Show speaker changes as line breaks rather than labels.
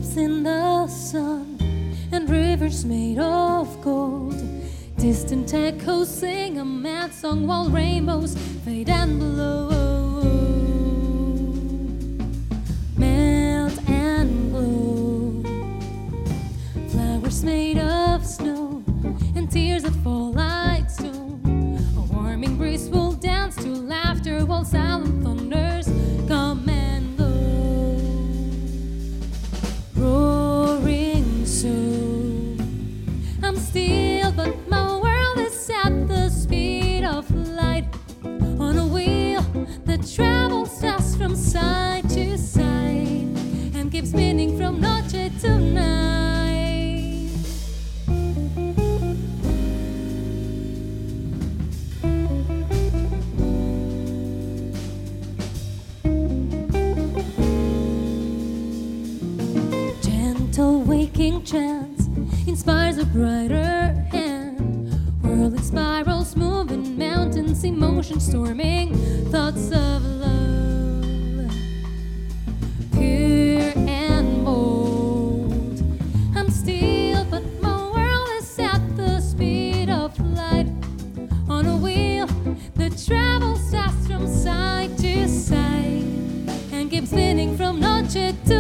lives in the sun, and rivers made of gold. Distant echoes sing a mad song while rainbows fade and blow, melt and glow. Flowers made of snow and tears that fall like stone. A warming breeze will dance to laughter while silent thunders come and go. Roaring so, I'm still, but my world is at the speed of light, on a wheel that travels fast from side to side and keeps spinning from noche to night. Gentle waking chance inspires a brighter hand. Whirling spirals, moving mountains, emotions storming, thoughts of love, pure and bold. I'm still, but my world is at the speed of light, on a wheel that travels fast from side to side and keeps spinning from noche to